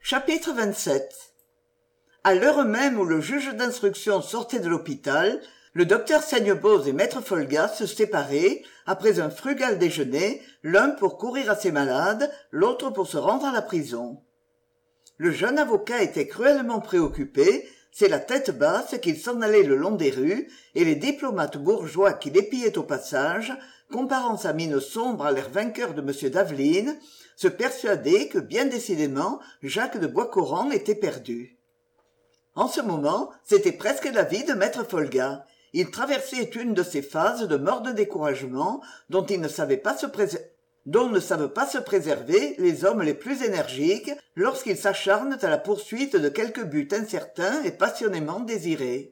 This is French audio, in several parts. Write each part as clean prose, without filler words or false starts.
Chapitre 27. À l'heure même où le juge d'instruction sortait de l'hôpital, le docteur Seigneboz et maître Folgas se séparaient, après un frugal déjeuner, l'un pour courir à ses malades, l'autre pour se rendre à la prison. Le jeune avocat était cruellement préoccupé, c'est la tête basse qu'il s'en allait le long des rues, et les diplomates bourgeois qui l'épiaient au passage, comparant sa mine sombre à l'air vainqueur de M. d'Aveline, se persuadaient que bien décidément Jacques de Boiscoran était perdu. En ce moment, c'était presque la vie de maître Folgas. Il traversait une de ces phases de morne découragement dont ne savent pas se préserver les hommes les plus énergiques lorsqu'ils s'acharnent à la poursuite de quelque but incertain et passionnément désiré.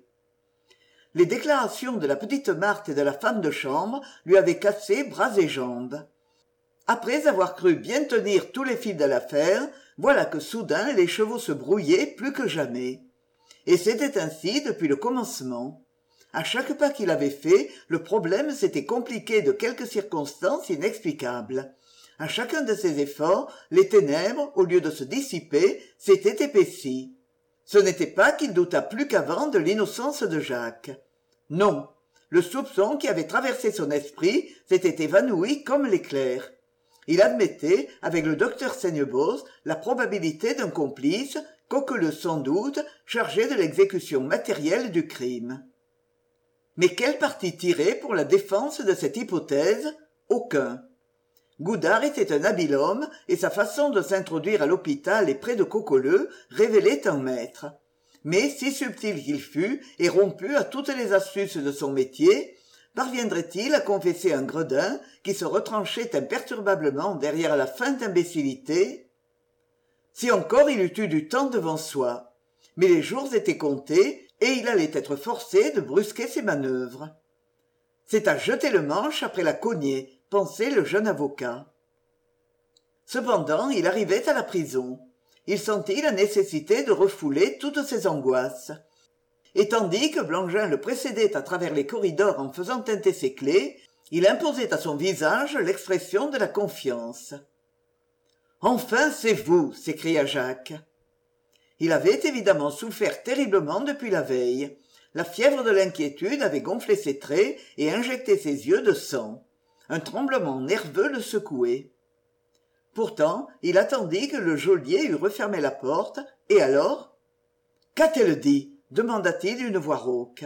Les déclarations de la petite Marthe et de la femme de chambre lui avaient cassé bras et jambes. Après avoir cru bien tenir tous les fils de l'affaire, voilà que soudain les chevaux se brouillaient plus que jamais. Et c'était ainsi depuis le commencement. À chaque pas qu'il avait fait, le problème s'était compliqué de quelques circonstances inexplicables. À chacun de ses efforts, les ténèbres, au lieu de se dissiper, s'étaient épaissies. Ce n'était pas qu'il doutât plus qu'avant de l'innocence de Jacques. Non, le soupçon qui avait traversé son esprit s'était évanoui comme l'éclair. Il admettait, avec le docteur Seigneboz, la probabilité d'un complice, quoique sans doute, chargé de l'exécution matérielle du crime. Mais quel parti tirer pour la défense de cette hypothèse? Aucun. Goudard était un habile homme, et sa façon de s'introduire à l'hôpital et près de Coqueleu révélait un maître. Mais si subtil qu'il fût, et rompu à toutes les astuces de son métier, parviendrait-il à confesser un gredin qui se retranchait imperturbablement derrière la feinte imbécilité? Si encore il eût eu du temps devant soi. Mais les jours étaient comptés, et il allait être forcé de brusquer ses manœuvres. C'est à jeter le manche après la cognée, pensait le jeune avocat. Cependant, il arrivait à la prison. Il sentit la nécessité de refouler toutes ses angoisses. Et tandis que Blangin le précédait à travers les corridors en faisant tinter ses clefs, il imposait à son visage l'expression de la confiance. « Enfin, c'est vous !» s'écria Jacques. Il avait évidemment souffert terriblement depuis la veille. La fièvre de l'inquiétude avait gonflé ses traits et injecté ses yeux de sang. Un tremblement nerveux le secouait. Pourtant, il attendit que le geôlier eût refermé la porte, et alors... « Qu'a-t-elle dit ?» demanda-t-il d'une voix rauque.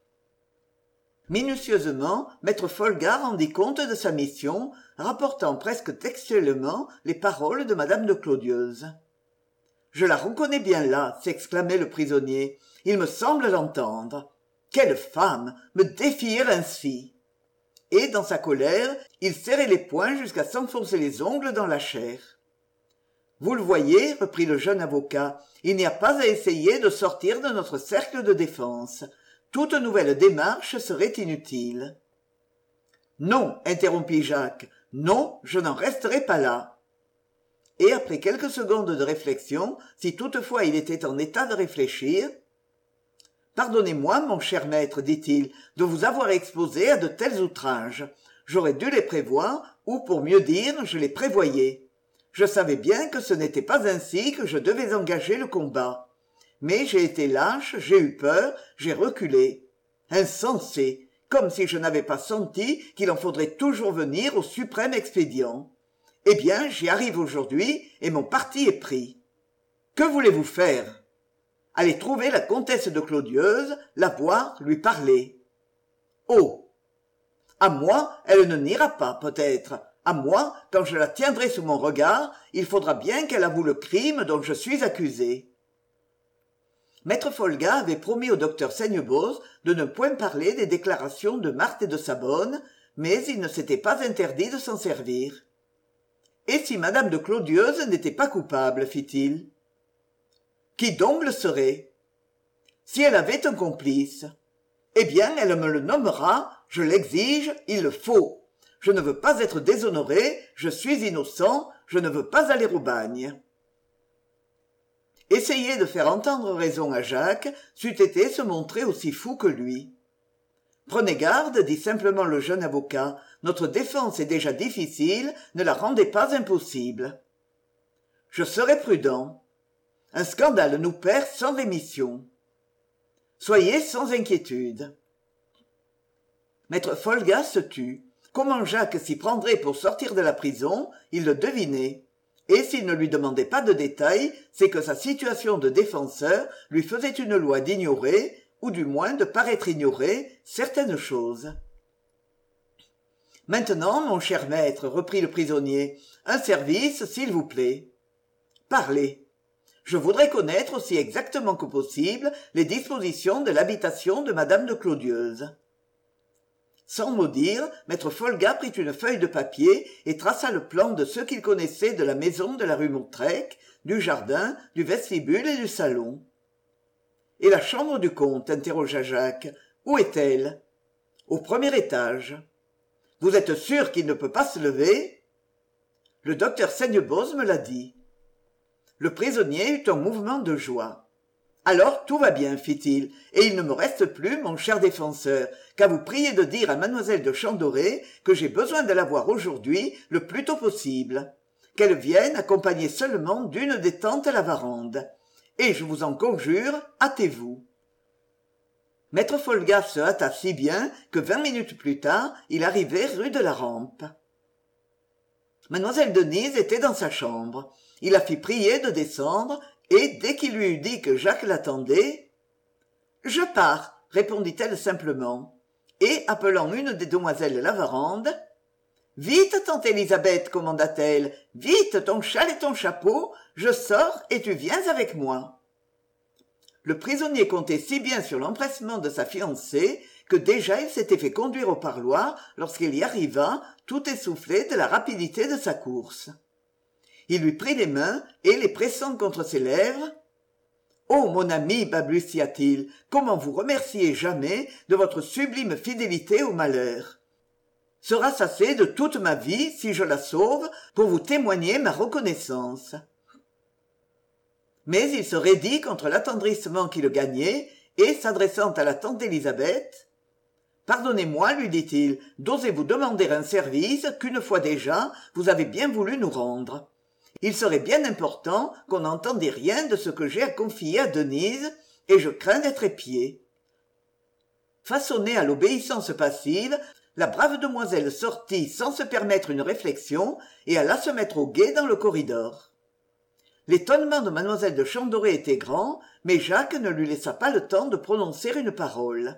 Minutieusement, maître Folgas rendit compte de sa mission, rapportant presque textuellement les paroles de madame de Clodieuse. « Je la reconnais bien là, s'exclamait le prisonnier. Il me semble l'entendre. Quelle femme, me défier ainsi !» Et, dans sa colère, il serrait les poings jusqu'à s'enfoncer les ongles dans la chair. « Vous le voyez, reprit le jeune avocat, il n'y a pas à essayer de sortir de notre cercle de défense. Toute nouvelle démarche serait inutile. »« Non, interrompit Jacques, non, je n'en resterai pas là. » Et après quelques secondes de réflexion, si toutefois il était en état de réfléchir, « Pardonnez-moi, mon cher maître, dit-il, de vous avoir exposé à de tels outrages. J'aurais dû les prévoir, ou pour mieux dire, je les prévoyais. Je savais bien que ce n'était pas ainsi que je devais engager le combat. Mais j'ai été lâche, j'ai eu peur, j'ai reculé. Insensé, comme si je n'avais pas senti qu'il en faudrait toujours venir au suprême expédient. Eh bien, j'y arrive aujourd'hui, et mon parti est pris. Que voulez-vous faire? Aller trouver la comtesse de Clodieuse, la voir, lui parler. Oh! À moi, elle ne n'ira pas, peut-être. À moi, quand je la tiendrai sous mon regard, il faudra bien qu'elle avoue le crime dont je suis accusé. Maître Folgas avait promis au docteur Seigneboz de ne point parler des déclarations de Marthe et de sa bonne, mais il ne s'était pas interdit de s'en servir. Et si madame de Clodieuse n'était pas coupable, fit-il. Qui donc le serait? Si elle avait un complice. Eh bien, elle me le nommera, je l'exige, il le faut. Je ne veux pas être déshonoré, je suis innocent, je ne veux pas aller au bagne. Essayer de faire entendre raison à Jacques c'eût été se montrer aussi fou que lui. Prenez garde, dit simplement le jeune avocat, notre défense est déjà difficile, ne la rendez pas impossible. Je serai prudent. Un scandale nous perd sans rémission. Soyez sans inquiétude. Maître Folgas se tut. Comment Jacques s'y prendrait pour sortir de la prison, il le devinait. Et s'il ne lui demandait pas de détails, c'est que sa situation de défenseur lui faisait une loi d'ignorer, ou du moins de paraître ignorer, certaines choses. « Maintenant, mon cher maître, reprit le prisonnier, un service, s'il vous plaît. Parlez. Je voudrais connaître aussi exactement que possible les dispositions de l'habitation de madame de Clodieuse. » Sans mot dire, maître Folgas prit une feuille de papier et traça le plan de ce qu'il connaissait de la maison de la rue Mautrec, du jardin, du vestibule et du salon. « Et la chambre du comte ?» interrogea Jacques. « Où est-elle ?»« Au premier étage. »« Vous êtes sûr qu'il ne peut pas se lever ?» Le docteur Seignebose me l'a dit. Le prisonnier eut un mouvement de joie. « Alors tout va bien, fit-il, et il ne me reste plus, mon cher défenseur, qu'à vous prier de dire à mademoiselle de Chandoré que j'ai besoin de la voir aujourd'hui le plus tôt possible, qu'elle vienne accompagnée seulement d'une des tantes Lavarande. Et je vous en conjure, hâtez-vous. » Maître Folgas se hâta si bien que 20 minutes plus tard, il arrivait rue de la Rampe. Mademoiselle Denise était dans sa chambre. Il la fit prier de descendre, et dès qu'il lui eut dit que Jacques l'attendait, « Je pars, » répondit-elle simplement, et, appelant une des demoiselles Lavarande, « Vite, tante Élisabeth, commanda-t-elle, vite, ton châle et ton chapeau, je sors et tu viens avec moi. » Le prisonnier comptait si bien sur l'empressement de sa fiancée que déjà il s'était fait conduire au parloir lorsqu'il y arriva, tout essoufflé de la rapidité de sa course. Il lui prit les mains et, les pressant contre ses lèvres, « Oh, mon ami, balbutia-t-il, comment vous remercier jamais de votre sublime fidélité au malheur. Sera-ce assez de toute ma vie, si je la sauve, pour vous témoigner ma reconnaissance. » Mais il se raidit contre l'attendrissement qui le gagnait, et, s'adressant à la tante Élisabeth, « Pardonnez-moi, lui dit-il, d'oser vous demander un service qu'une fois déjà vous avez bien voulu nous rendre. Il serait bien important qu'on n'entendait rien de ce que j'ai à confier à Denise, et je crains d'être épié. » Façonnée à l'obéissance passive, la brave demoiselle sortit sans se permettre une réflexion et alla se mettre au guet dans le corridor. L'étonnement de mademoiselle de Chandoré était grand, mais Jacques ne lui laissa pas le temps de prononcer une parole.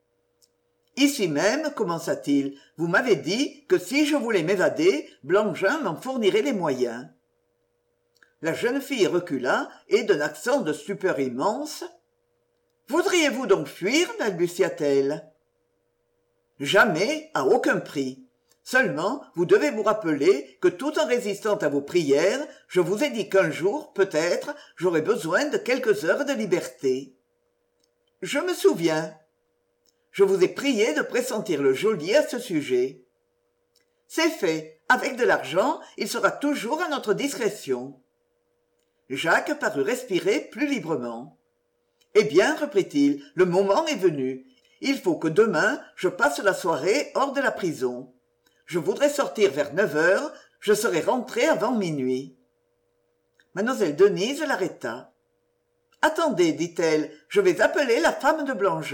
« Ici même, commença-t-il, vous m'avez dit que si je voulais m'évader, Blangin m'en fournirait les moyens. » La jeune fille recula et, d'un accent de stupeur immense, « Voudriez-vous donc fuir ?» balbutia-t-elle. « Jamais, à aucun prix. Seulement, vous devez vous rappeler que tout en résistant à vos prières, je vous ai dit qu'un jour, peut-être, j'aurais besoin de quelques heures de liberté. »« Je me souviens. Je vous ai prié de pressentir le geôlier à ce sujet. »« C'est fait. Avec de l'argent, il sera toujours à notre discrétion. » Jacques parut respirer plus librement. « Eh bien, reprit-il, le moment est venu. Il faut que demain, je passe la soirée hors de la prison. Je voudrais sortir vers 9 heures, je serai rentré avant minuit. » Mademoiselle Denise l'arrêta. « Attendez, dit-elle, je vais appeler la femme de Blangin. »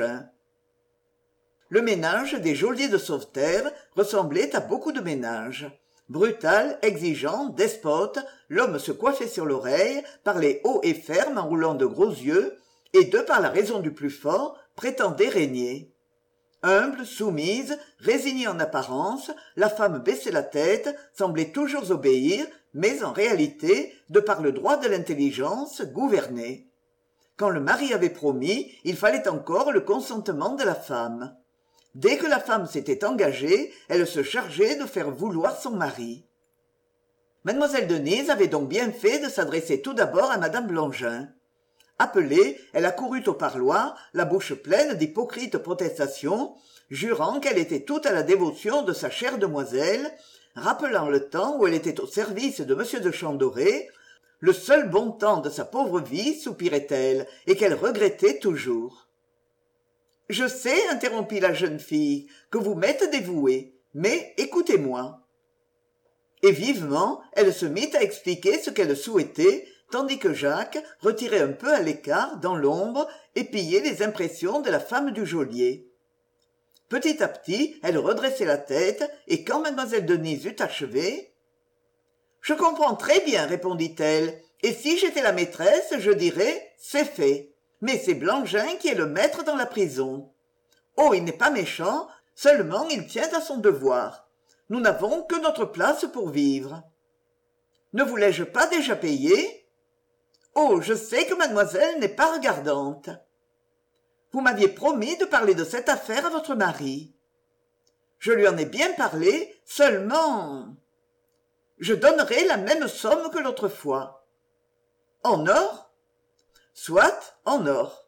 Le ménage des geôliers de Sauveterre ressemblait à beaucoup de ménages. Brutal, exigeant, despote, l'homme se coiffait sur l'oreille, parlait haut et ferme en roulant de gros yeux, et de par la raison du plus fort, prétendait régner. Humble, soumise, résignée en apparence, la femme baissait la tête, semblait toujours obéir, mais en réalité, de par le droit de l'intelligence, gouverner. Quand le mari avait promis, il fallait encore le consentement de la femme. Dès que la femme s'était engagée, elle se chargeait de faire vouloir son mari. Mademoiselle Denise avait donc bien fait de s'adresser tout d'abord à madame Blangin. Appelée, elle accourut au parloir, la bouche pleine d'hypocrites protestations, jurant qu'elle était toute à la dévotion de sa chère demoiselle, rappelant le temps où elle était au service de m de Chandoré, le seul bon temps de sa pauvre vie, soupirait-elle, et qu'elle regrettait toujours. « Je sais, interrompit la jeune fille, que vous m'êtes dévoué, mais écoutez-moi. » Et vivement, elle se mit à expliquer ce qu'elle souhaitait, tandis que Jacques, retiré un peu à l'écart, dans l'ombre, épiait les impressions de la femme du geôlier. Petit à petit, elle redressait la tête, et quand mademoiselle Denise eut achevé, « Je comprends très bien, répondit-elle, et si j'étais la maîtresse, je dirais, c'est fait. Mais c'est Blangin qui est le maître dans la prison. Oh, il n'est pas méchant, seulement il tient à son devoir. Nous n'avons que notre place pour vivre. Ne vous l'ai-je pas déjà payé? Oh, je sais que mademoiselle n'est pas regardante. Vous m'aviez promis de parler de cette affaire à votre mari. Je lui en ai bien parlé, seulement... Je donnerai la même somme que l'autre fois. En or? Soit en or.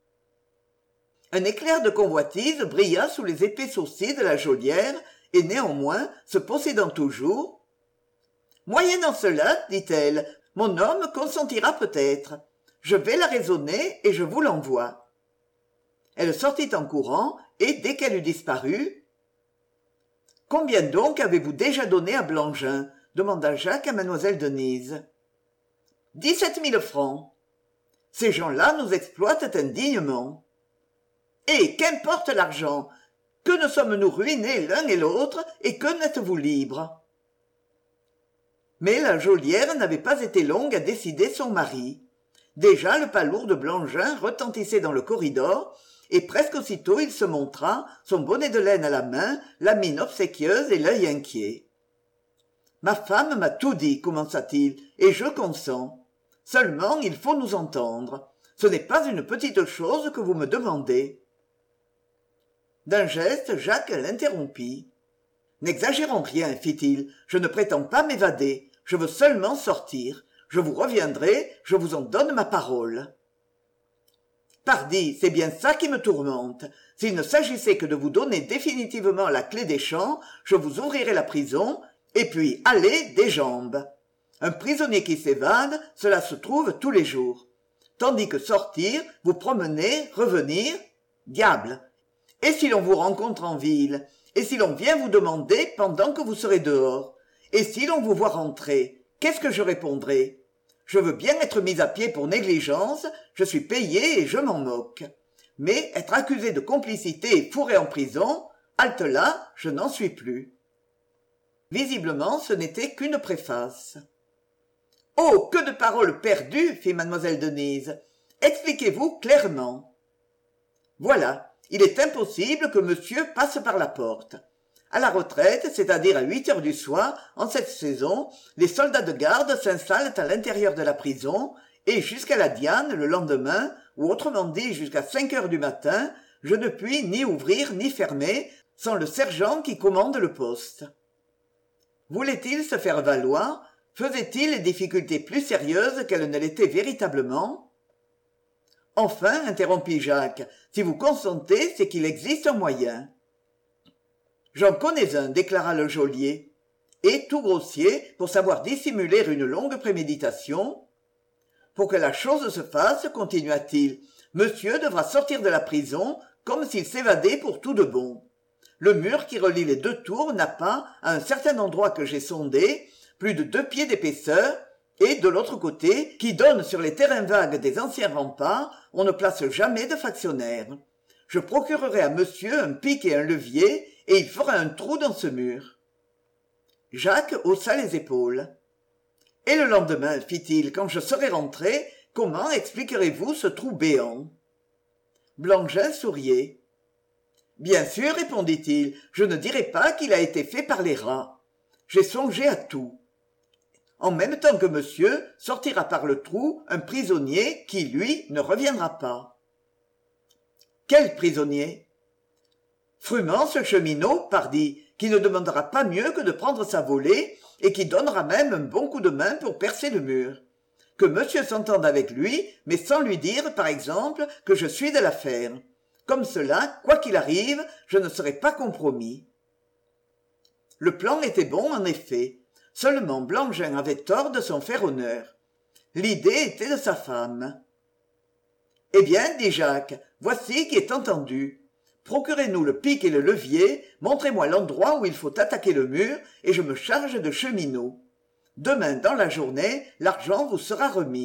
Un éclair de convoitise brilla sous les épais sourcils de la geôlière, et néanmoins, se possédant toujours, « Moyennant cela, dit-elle, mon homme consentira peut-être. Je vais la raisonner et je vous l'envoie. » Elle sortit en courant, et dès qu'elle eut disparu, « Combien donc avez-vous déjà donné à Blangin ?» demanda Jacques à mademoiselle Denise. « 17 000 francs. Ces gens-là nous exploitent indignement. » Et qu'importe l'argent? Que ne sommes-nous ruinés l'un et l'autre, et que n'êtes-vous libres? Mais la geôlière n'avait pas été longue à décider son mari. Déjà le pas lourd de Blangin retentissait dans le corridor, et presque aussitôt il se montra, son bonnet de laine à la main, la mine obséquieuse et l'œil inquiet. « Ma femme m'a tout dit, commença-t-il, et je consens. Seulement il faut nous entendre. Ce n'est pas une petite chose que vous me demandez. » D'un geste, Jacques l'interrompit. « N'exagérons rien, fit-il, je ne prétends pas m'évader, je veux seulement sortir. Je vous reviendrai, je vous en donne ma parole. » Pardi, c'est bien ça qui me tourmente. S'il ne s'agissait que de vous donner définitivement la clé des champs, je vous ouvrirais la prison, et puis, allez, des jambes. Un prisonnier qui s'évade, cela se trouve tous les jours. Tandis que sortir, vous promener, revenir, diable. Et si l'on vous rencontre en ville? Et si l'on vient vous demander pendant que vous serez dehors? Et si l'on vous voit rentrer? Qu'est-ce que je répondrai? Je veux bien être mis à pied pour négligence, je suis payé et je m'en moque. Mais être accusé de complicité et fourré en prison, halte là, je n'en suis plus. Visiblement, ce n'était qu'une préface. « Oh, que de paroles perdues !» fit mademoiselle Denise. « Expliquez-vous clairement. » Voilà, il est impossible que monsieur passe par la porte. À la retraite, c'est-à-dire à 8 heures du soir, en cette saison, les soldats de garde s'installent à l'intérieur de la prison, et jusqu'à la Diane le lendemain, ou autrement dit jusqu'à 5 heures du matin, je ne puis ni ouvrir ni fermer, sans le sergent qui commande le poste. Voulait-il se faire valoir? Faisait-il les difficultés plus sérieuses qu'elles ne l'étaient véritablement? Enfin, interrompit Jacques, si vous consentez, c'est qu'il existe un moyen. J'en connais un, déclara le geôlier. Et, tout grossier, pour savoir dissimuler une longue préméditation, pour que la chose se fasse, continua-t-il, monsieur devra sortir de la prison comme s'il s'évadait pour tout de bon. Le mur qui relie les 2 tours n'a pas, à un certain endroit que j'ai sondé, plus de 2 pieds d'épaisseur, et de l'autre côté, qui donne sur les terrains vagues des anciens remparts, on ne place jamais de factionnaire. Je procurerai à monsieur un pic et un levier, et il fera un trou dans ce mur. Jacques haussa les épaules. « Et le lendemain, fit-il, quand je serai rentré, comment expliquerez-vous ce trou béant ?» Blangin souriait. « Bien sûr, répondit-il, je ne dirai pas qu'il a été fait par les rats. J'ai songé à tout. En même temps que monsieur, sortira par le trou un prisonnier qui, lui, ne reviendra pas. » « Quel prisonnier ?» « Frumence cheminot, pardi, qui ne demandera pas mieux que de prendre sa volée et qui donnera même un bon coup de main pour percer le mur. Que monsieur s'entende avec lui, mais sans lui dire, par exemple, que je suis de l'affaire. Comme cela, quoi qu'il arrive, je ne serai pas compromis. » Le plan était bon, en effet. Seulement Blangin avait tort de s'en faire honneur. L'idée était de sa femme. « Eh bien, dit Jacques, voici qui est entendu. Procurez-nous le pic et le levier, montrez-moi l'endroit où il faut attaquer le mur, et je me charge de cheminot. Demain, dans la journée, l'argent vous sera remis. »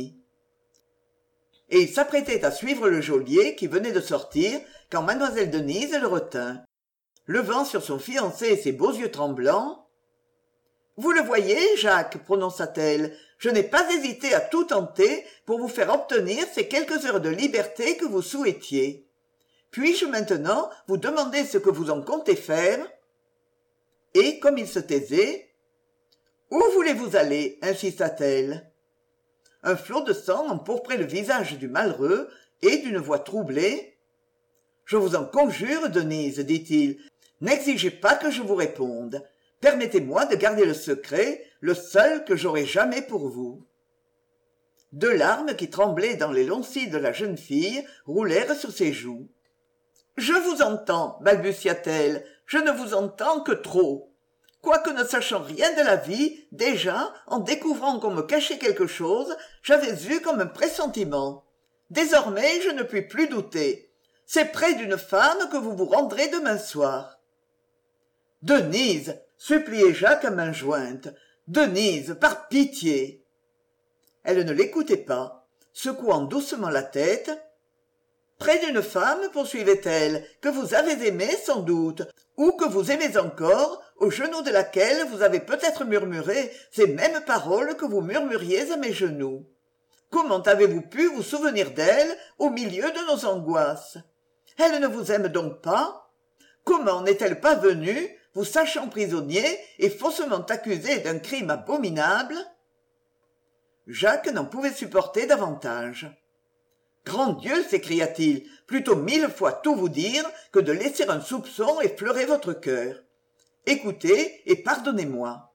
Et il s'apprêtait à suivre le geôlier qui venait de sortir quand mademoiselle Denise le retint. Levant sur son fiancé ses beaux yeux tremblants, « Vous le voyez, Jacques, prononça-t-elle, je n'ai pas hésité à tout tenter pour vous faire obtenir ces quelques heures de liberté que vous souhaitiez. Puis-je maintenant vous demander ce que vous en comptez faire ?» Et, comme il se taisait, « Où voulez-vous aller ?» insista-t-elle. Un flot de sang empourprait le visage du malheureux, et d'une voix troublée, « Je vous en conjure, Denise, dit-il, n'exigez pas que je vous réponde. Permettez-moi de garder le secret, le seul que j'aurai jamais pour vous. » Deux larmes qui tremblaient dans les longs cils de la jeune fille roulèrent sur ses joues. « Je vous entends, balbutia-t-elle, je ne vous entends que trop. Quoique ne sachant rien de la vie, déjà, en découvrant qu'on me cachait quelque chose, j'avais eu comme un pressentiment. Désormais, je ne puis plus douter. C'est près d'une femme que vous vous rendrez demain soir. »« Denise !» suppliait Jacques à mains jointes. « Denise, par pitié !» Elle ne l'écoutait pas, secouant doucement la tête. « Près d'une femme, poursuivait-elle, que vous avez aimée sans doute, ou que vous aimez encore, au genou de laquelle vous avez peut-être murmuré ces mêmes paroles que vous murmuriez à mes genoux. Comment avez-vous pu vous souvenir d'elle au milieu de nos angoisses? Elle ne vous aime donc pas? Comment n'est-elle pas venue, vous sachant prisonnier et faussement accusé d'un crime abominable ?» Jacques n'en pouvait supporter davantage. « Grand Dieu !» s'écria-t-il, « plutôt 1000 fois tout vous dire que de laisser un soupçon effleurer votre cœur. Écoutez et pardonnez-moi. »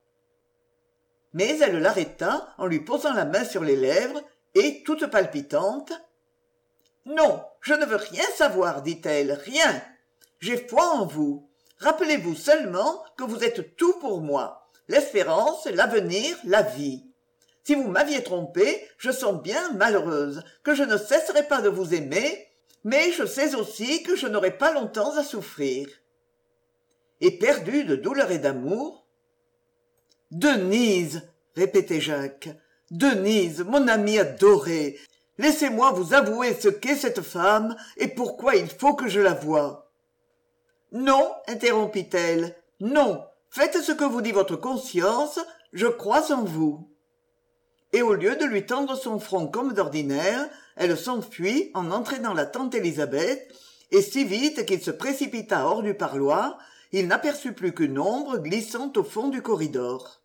Mais elle l'arrêta en lui posant la main sur les lèvres et, toute palpitante, « Non, je ne veux rien savoir, dit-elle, rien. J'ai foi en vous. Rappelez-vous seulement que vous êtes tout pour moi, l'espérance, l'avenir, la vie. Si vous m'aviez trompée, je sens bien, malheureuse, que je ne cesserai pas de vous aimer, mais je sais aussi que je n'aurai pas longtemps à souffrir. » Éperdu de douleur et d'amour, « Denise !» répétait Jacques. « Denise, mon amie adorée, laissez-moi vous avouer ce qu'est cette femme et pourquoi il faut que je la voie. »« Non, interrompit-elle, non, faites ce que vous dit votre conscience, je crois en vous. » Et au lieu de lui tendre son front comme d'ordinaire, elle s'enfuit en entraînant la tante Élisabeth, et si vite qu'il se précipita hors du parloir, il n'aperçut plus qu'une ombre glissant au fond du corridor.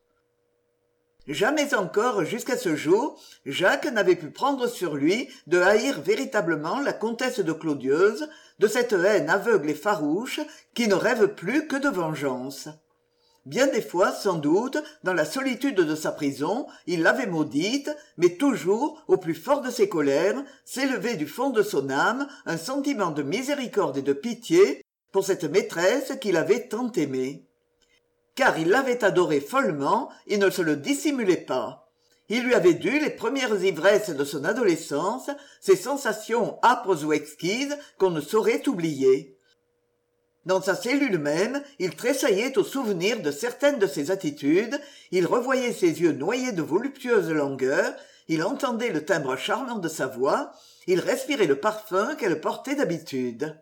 Jamais encore jusqu'à ce jour, Jacques n'avait pu prendre sur lui de haïr véritablement la comtesse de Clodieuse, de cette haine aveugle et farouche qui ne rêve plus que de vengeance. Bien des fois, sans doute, dans la solitude de sa prison, il l'avait maudite, mais toujours, au plus fort de ses colères, s'élevait du fond de son âme un sentiment de miséricorde et de pitié pour cette maîtresse qu'il avait tant aimée. Car il l'avait adorée follement, il ne se le dissimulait pas. Il lui avait dû les premières ivresses de son adolescence, ces sensations âpres ou exquises qu'on ne saurait oublier. Dans sa cellule même, il tressaillait au souvenir de certaines de ses attitudes, il revoyait ses yeux noyés de voluptueuses langueurs, il entendait le timbre charmant de sa voix, il respirait le parfum qu'elle portait d'habitude.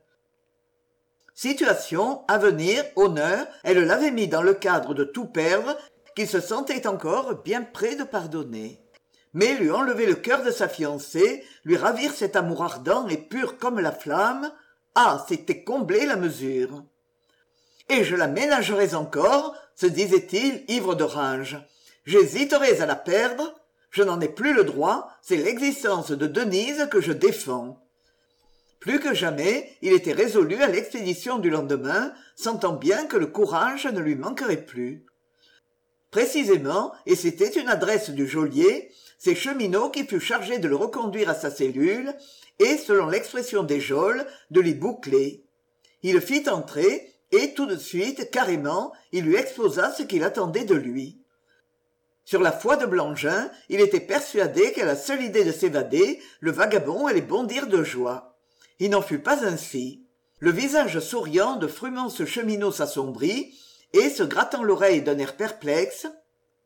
Situation, avenir, honneur, elle l'avait mis dans le cadre de tout perdre, qu'il se sentait encore bien près de pardonner. Mais lui enlever le cœur de sa fiancée, lui ravir cet amour ardent et pur comme la flamme, ah, c'était combler la mesure. Et je la ménagerais encore, se disait-il, ivre de rage. J'hésiterais à la perdre. Je n'en ai plus le droit, c'est l'existence de Denise que je défends. Plus que jamais, il était résolu à l'expédition du lendemain, sentant bien que le courage ne lui manquerait plus. Précisément, et c'était une adresse du geôlier, c'est Cheminot qui fut chargé de le reconduire à sa cellule, et, selon l'expression des geôles, de l'y boucler. Il le fit entrer, et tout de suite, carrément, il lui exposa ce qu'il attendait de lui. Sur la foi de Blangin, il était persuadé qu'à la seule idée de s'évader, le vagabond allait bondir de joie. Il n'en fut pas ainsi. Le visage souriant de Frumence Cheminot s'assombrit, et, se grattant l'oreille d'un air perplexe,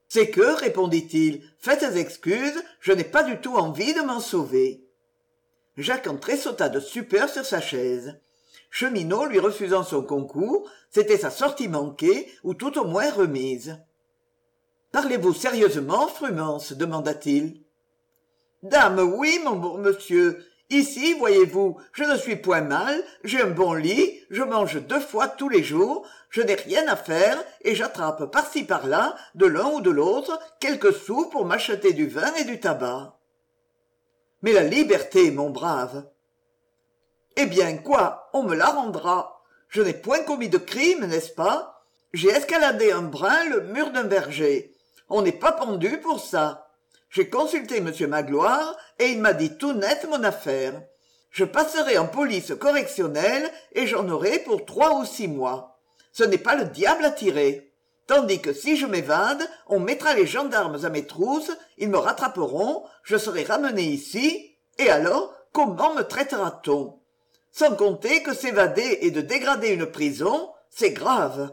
C'est que, répondit-il, faites excuse, je n'ai pas du tout envie de m'en sauver. Jacques en tressauta de stupeur sur sa chaise. Cheminot lui refusant son concours, c'était sa sortie manquée, ou tout au moins remise. « Parlez-vous sérieusement, Frumens ?» demanda-t-il. « Dame, oui, mon bon monsieur. Ici, voyez-vous, je ne suis point mal, j'ai un bon lit, je mange 2 fois tous les jours, je n'ai rien à faire, et j'attrape par-ci par-là, de l'un ou de l'autre, quelques sous pour m'acheter du vin et du tabac. » « Mais la liberté, mon brave !»« Eh bien, quoi, on me la rendra. Je n'ai point commis de crime, n'est-ce pas? J'ai escaladé un brin le mur d'un verger. On n'est pas pendu pour ça. J'ai consulté M. Magloire, et il m'a dit tout net mon affaire. Je passerai en police correctionnelle, et j'en aurai pour 3 ou 6 mois. Ce n'est pas le diable à tirer. Tandis que si je m'évade, on mettra les gendarmes à mes trousses, ils me rattraperont, je serai ramené ici, et alors, comment me traitera-t-on? Sans compter que s'évader et de dégrader une prison, c'est grave.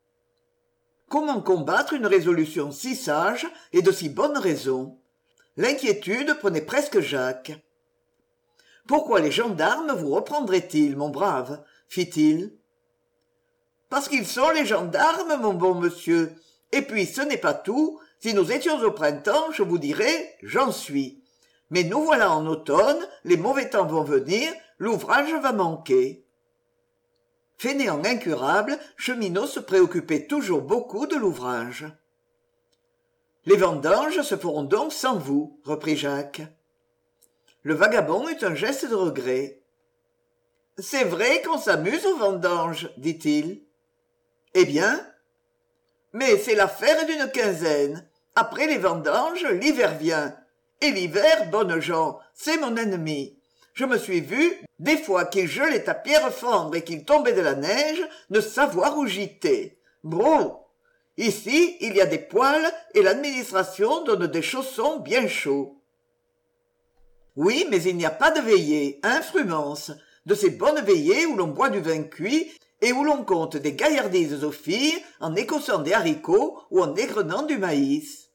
Comment combattre une résolution si sage et de si bonne raison? L'inquiétude prenait presque Jacques. « Pourquoi les gendarmes vous reprendraient-ils, mon brave ?» fit-il. « Parce qu'ils sont les gendarmes, mon bon monsieur. Et puis ce n'est pas tout. Si nous étions au printemps, je vous dirais « j'en suis ». Mais nous voilà en automne, les mauvais temps vont venir, l'ouvrage va manquer. » Fainéant incurable, Cheminot se préoccupait toujours beaucoup de l'ouvrage. « Les vendanges se feront donc sans vous, » reprit Jacques. Le vagabond eut un geste de regret. « C'est vrai qu'on s'amuse aux vendanges, dit-il. »« Eh bien ? » ?»« Mais c'est l'affaire d'une quinzaine. Après les vendanges, l'hiver vient. Et l'hiver, bonnes gens, c'est mon ennemi. Je me suis vu, des fois qu'il gelait à pierre fendre et qu'il tombait de la neige, ne savoir où gîter. Brrr ! Ici, il y a des poêles et l'administration donne des chaussons bien chauds. Oui, mais il n'y a pas de veillée, hein, Frumens, de ces bonnes veillées où l'on boit du vin cuit et où l'on compte des gaillardises aux filles en écossant des haricots ou en égrenant du maïs.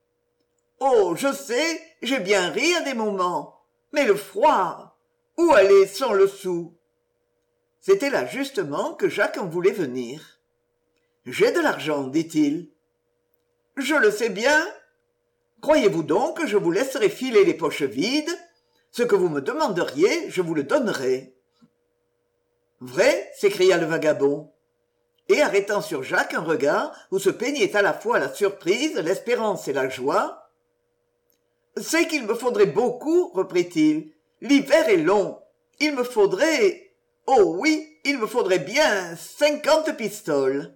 Oh, je sais, j'ai bien ri à des moments, mais le froid, où aller sans le sou? C'était là justement que Jacques en voulait venir. J'ai de l'argent, dit-il. Je le sais bien. Croyez-vous donc que je vous laisserai filer les poches vides? Ce que vous me demanderiez, je vous le donnerai. Vrai, s'écria le vagabond. Et arrêtant sur Jacques un regard où se peignaient à la fois la surprise, l'espérance et la joie. C'est qu'il me faudrait beaucoup, reprit-il. L'hiver est long. Il me faudrait... Oh oui, il me faudrait bien 50 pistoles.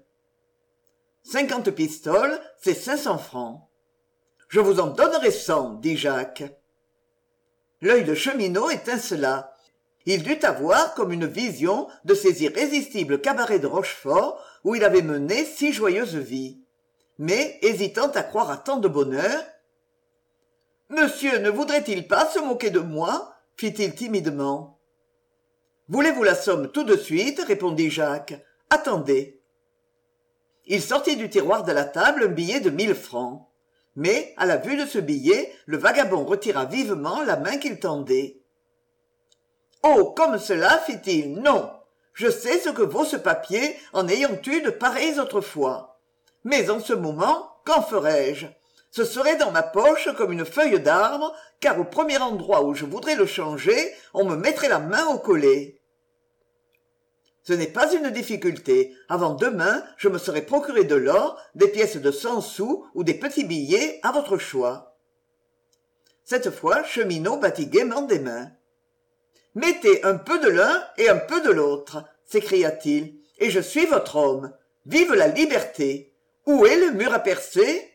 50 pistoles, c'est 500 francs. Je vous en donnerai 100, dit Jacques. L'œil de Cheminot étincela. Il dut avoir comme une vision de ces irrésistibles cabarets de Rochefort où il avait mené si joyeuse vie. Mais, hésitant à croire à tant de bonheur, « Monsieur ne voudrait-il pas se moquer de moi ?» fit-il timidement. « Voulez-vous la somme tout de suite ?» répondit Jacques. « Attendez. » Il sortit du tiroir de la table un billet de 1000 francs. Mais, à la vue de ce billet, le vagabond retira vivement la main qu'il tendait. « Oh, comme cela, fit-il, non. Je sais ce que vaut ce papier en ayant eu de pareils autrefois. Mais en ce moment, qu'en ferais-je? Ce serait dans ma poche comme une feuille d'arbre, car au premier endroit où je voudrais le changer, on me mettrait la main au collet. Ce n'est pas une difficulté. Avant demain, je me serai procuré de l'or, des pièces de 100 sous ou des petits billets à votre choix. » Cette fois, Cheminot battit gaiement des mains. « Mettez un peu de l'un et un peu de l'autre, » s'écria-t-il, « et je suis votre homme. Vive la liberté! Où est le mur à percer?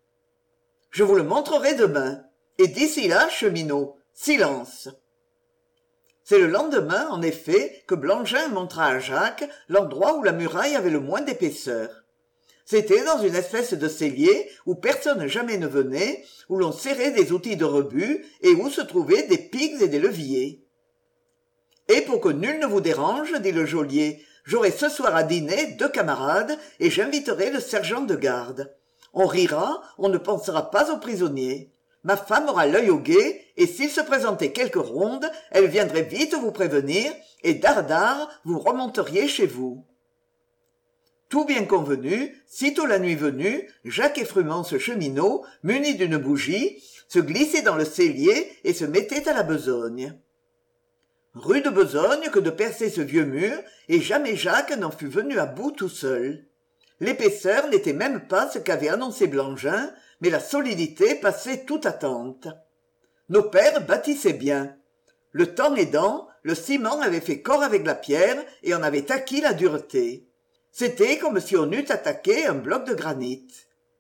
Je vous le montrerai demain. Et d'ici là, Cheminot, silence. » C'est le lendemain, en effet, que Blangin montra à Jacques l'endroit où la muraille avait le moins d'épaisseur. C'était dans une espèce de cellier où personne jamais ne venait, où l'on serrait des outils de rebut et où se trouvaient des pics et des leviers. « Et pour que nul ne vous dérange, dit le geôlier, j'aurai ce soir à dîner 2 camarades et j'inviterai le sergent de garde. On rira, on ne pensera pas aux prisonniers. Ma femme aura l'œil au guet, et s'il se présentait quelque ronde, elle viendrait vite vous prévenir, et dardard, vous remonteriez chez vous. Tout bien convenu, sitôt la nuit venue, Jacques et Frumence cheminot, munis d'une bougie, se glissaient dans le cellier et se mettaient à la besogne. Rude besogne que de percer ce vieux mur, et jamais Jacques n'en fût venu à bout tout seul. L'épaisseur n'était même pas ce qu'avait annoncé Blangin, mais la solidité passait toute attente. Nos pères bâtissaient bien. Le temps aidant, le ciment avait fait corps avec la pierre et en avait acquis la dureté. C'était comme si on eût attaqué un bloc de granit.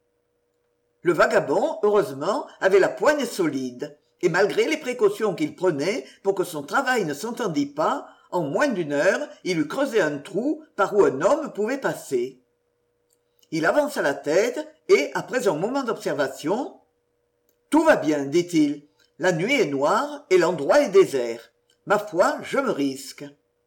Le vagabond, heureusement, avait la poigne solide, et malgré les précautions qu'il prenait pour que son travail ne s'entendît pas, en moins d'une heure, il eut creusé un trou par où un homme pouvait passer. Il avança la tête et, après un moment d'observation, « Tout va bien, dit-il. La nuit est noire et l'endroit est désert. Ma foi, je me risque. »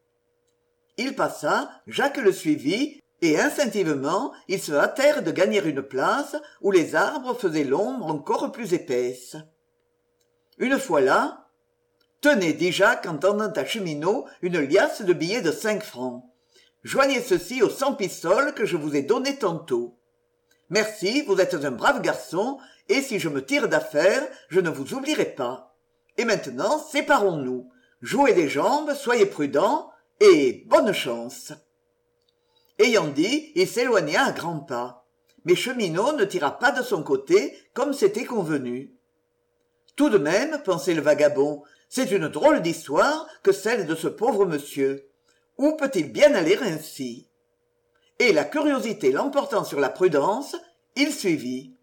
Il passa, Jacques le suivit, et instinctivement, ils se hâtèrent de gagner une place où les arbres faisaient l'ombre encore plus épaisse. Une fois là, « Tenez, dit Jacques en tendant à Cheminot une liasse de billets de 5 francs. Joignez ceci aux 100 pistoles que je vous ai données tantôt. Merci, vous êtes un brave garçon, et si je me tire d'affaire, je ne vous oublierai pas. Et maintenant, séparons-nous. Jouez les jambes, soyez prudents, et bonne chance. » Ayant dit, il s'éloigna à grands pas. Mais Cheminot ne tira pas de son côté, comme c'était convenu. Tout de même, pensait le vagabond, c'est une drôle d'histoire que celle de ce pauvre monsieur. Où peut-il bien aller ainsi? Et la curiosité l'emportant sur la prudence, il suivit.